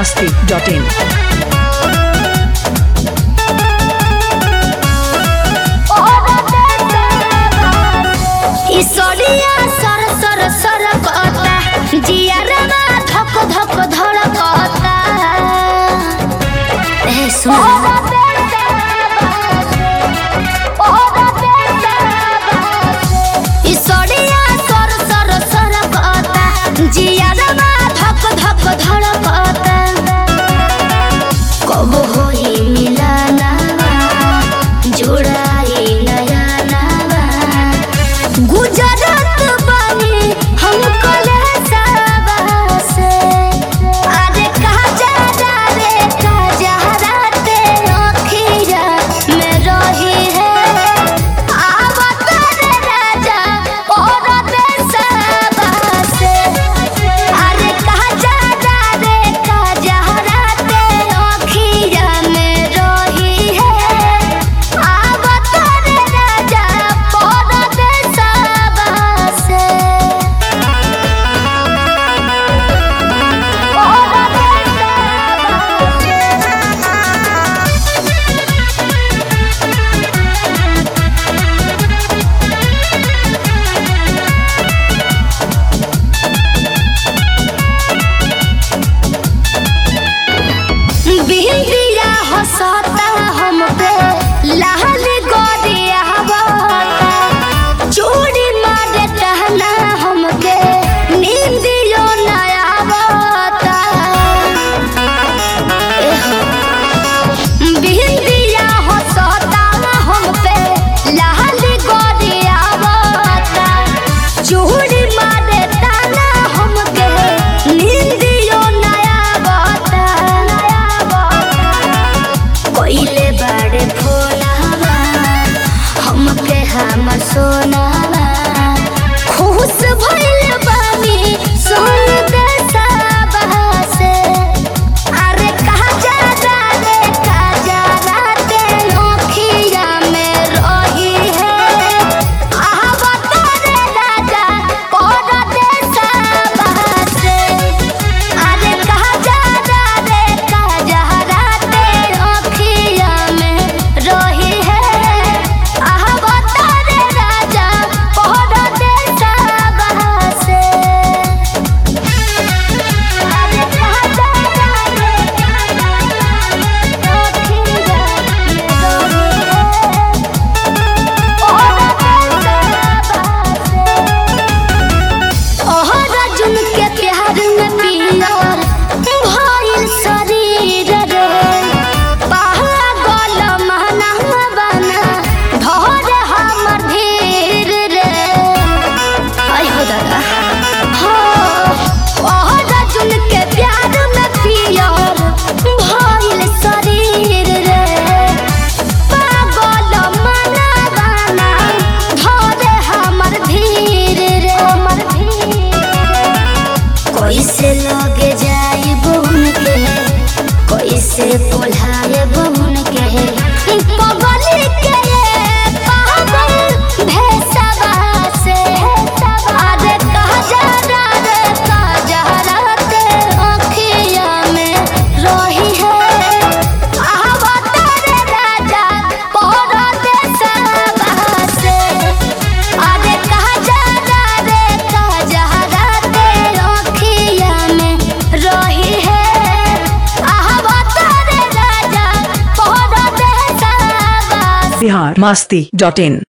masti.in. इसोरिया सर सर सर कहता जियारमा धक धक धड़कता ए सुन इसोरिया सर सर सर कहता जियारमा धक धक धड़कता कब होई मिलना जुड़ाई नया नवा गुजरत बानी हम कलेसवा से अरे कहा जा रे कहा जा राते अखिया में रही है आवत रे राजा और देशवा से अरे कहा जा रे कहा जा राते अखिया में रही है आवत रे राजा और देशवा से बिंदिया हंसता हम पे लाल गोरिया हवाता चूड़ी मारे टहना हमके नींदियो नया आवता बिंदिया हंसता हम पे लाल गोरिया हवाता चूड़ी मारे टहना हमके नींदियो नया आवता कोइले बड़े फोनवा हमके हमर सोनावा खुश भइल बानी सुन देशवा से अरे कहा जा रे कहा जा राते अखिया में रही है आवत रे राजा और देशवा से अरे कहा जा रे कहा जा राते अखिया में रही है आवत रे राजा और देशवा से अरे कहा जा रे अर्जुन के प्यार में पियर भइल शरीर रे पागल महना बना धर हमर धीर रे आई हो दादा हो अर्जुन के प्यार में पियर भइल शरीर रे पागल मना बना धर हमर धीर रे हमर धीर कैसे लगे जाई बहुन के कैसे पोल्हाए बहुन के पगली के पागल भेसवा से अरे कहा जा रे कहा जा राते अखिया में रही है आवत रे राजा और देशवा से अरे कहा जा रे कहा जा राते अखिया में रही है आवत रे राजा और देशवा से Bihar masti.in.